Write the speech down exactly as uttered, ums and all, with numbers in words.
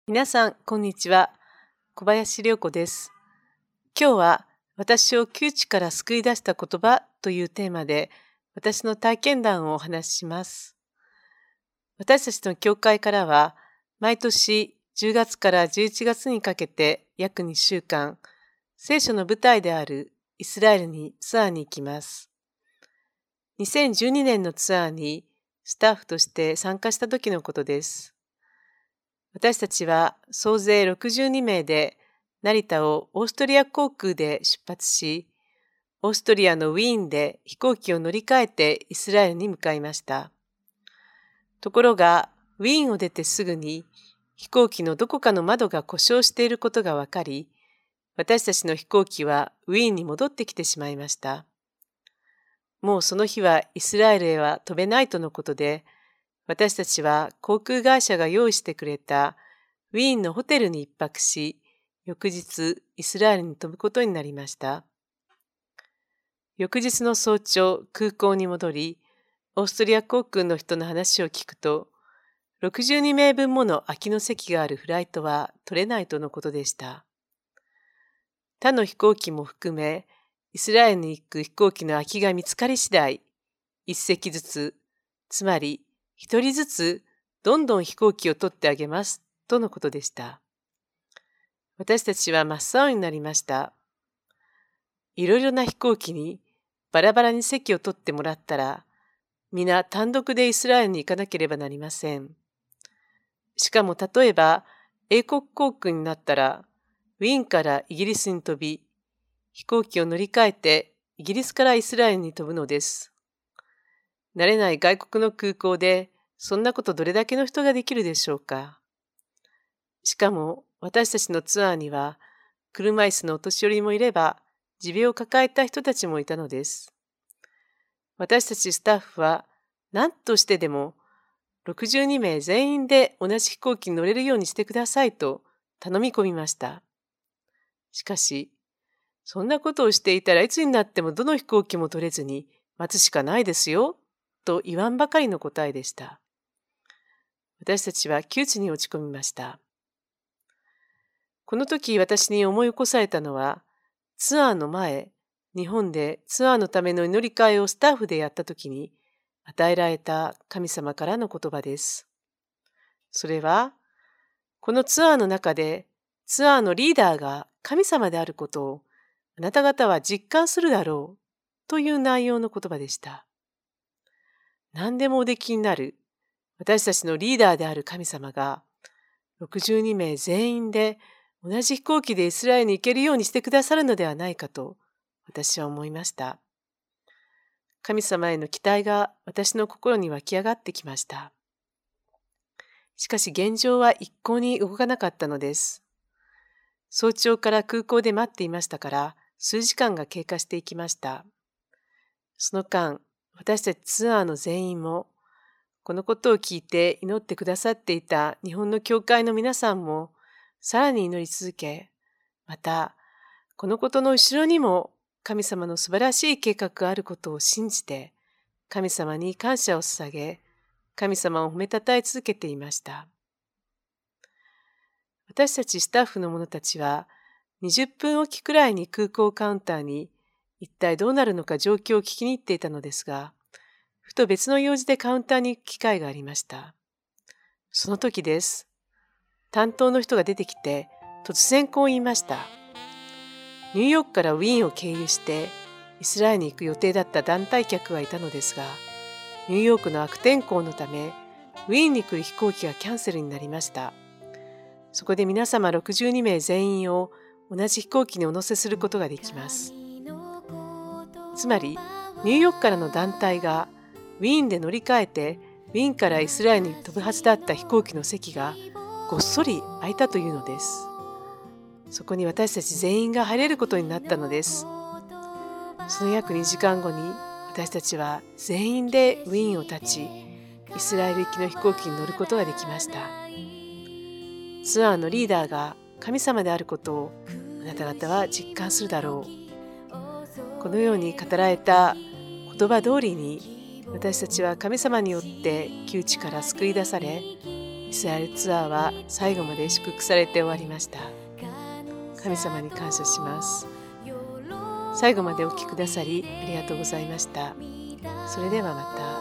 皆さん、こんにちは。小林涼子です。今日は、私を窮地から救い出した言葉というテーマで、私の体験談をお話しします。私たちの教会からは、毎年じゅうがつからじゅういちがつにかけて約にしゅうかん、聖書の舞台であるイスラエルにツアーに行きます。にせんじゅうにねんのツアーにスタッフとして参加した時のことです。私たちは総勢ろくじゅうにめいで成田をオーストリア航空で出発し、オーストリアのウィーンで飛行機を乗り換えてイスラエルに向かいました。ところが、ウィーンを出てすぐに飛行機のどこかの窓が故障していることが分かり、私たちの飛行機はウィーンに戻ってきてしまいました。もうその日はイスラエルへは飛べないとのことで、私たちは航空会社が用意してくれたウィーンのホテルに一泊し、翌日イスラエルに飛ぶことになりました。翌日の早朝、空港に戻り、オーストリア航空の人の話を聞くと、ろくじゅうにめいぶんもの空きの席があるフライトは取れないとのことでした。他の飛行機も含め、イスラエルに行く飛行機の空きが見つかり次第、一席ずつ、つまり一人ずつどんどん飛行機を取ってあげますとのことでした。私たちは真っ青になりました。いろいろな飛行機にバラバラに席を取ってもらったら、皆単独でイスラエルに行かなければなりません。しかも例えば英国航空になったら、ウィーンからイギリスに飛び、飛行機を乗り換えてイギリスからイスラエルに飛ぶのです。慣れない外国の空港で、そんなことどれだけの人ができるでしょうか。しかも私たちのツアーには、車椅子のお年寄りもいれば、持病を抱えた人たちもいたのです。私たちスタッフは何としてでもろくじゅうにめい全員で同じ飛行機に乗れるようにしてくださいと頼み込みました。しかし、そんなことをしていたらいつになってもどの飛行機も取れずに待つしかないですよと言わんばかりの答えでした。私たちは窮地に落ち込みました。この時私に思い起こされたのは、ツアーの前、日本でツアーのための祈り会をスタッフでやった時に与えられた神様からの言葉です。それは、このツアーの中でツアーのリーダーが神様であることをあなた方は実感するだろうという内容の言葉でした。何でもおできになる私たちのリーダーである神様がろくじゅうにめい全員で同じ飛行機でイスラエルに行けるようにしてくださるのではないかと私は思いました。神様への期待が私の心に湧き上がってきました。しかし現状は一向に動かなかったのです。早朝から空港で待っていましたから数時間が経過していきました。その間、私たちツアーの全員もこのことを聞いて祈ってくださっていた日本の教会の皆さんもさらに祈り続け、また、このことの後ろにも神様の素晴らしい計画があることを信じて、神様に感謝を捧げ、神様を褒めたたえ続けていました。私たちスタッフの者たちは、にじゅっぷんおきくらいに空港カウンターに一体どうなるのか状況を聞きに行っていたのですが、ふと別の用事でカウンターに行く機会がありました。その時です。担当の人が出てきて突然こう言いました。ニューヨークからウィーンを経由してイスラエルに行く予定だった団体客がいたのですが、ニューヨークの悪天候のためウィーンに来る飛行機がキャンセルになりました。そこで皆様ろくじゅうにめい全員を同じ飛行機にお乗せすることができます。つまりニューヨークからの団体がウィーンで乗り換えてウィーンからイスラエルに飛ぶはずだった飛行機の席がごっそり空いたというのです。そこに私たち全員が入れることになったのです。その約にじかんごに私たちは全員でウィーンを立ち、イスラエル行きの飛行機に乗ることができました。ツアーのリーダーが神様であることをあなた方は実感するだろう。このように語られた言葉通りに私たちは神様によって窮地から救い出され、 イスラエルツアーは最後まで祝福されて終わりました。神様に感謝します。最後までお聞きくださりありがとうございました。それではまた。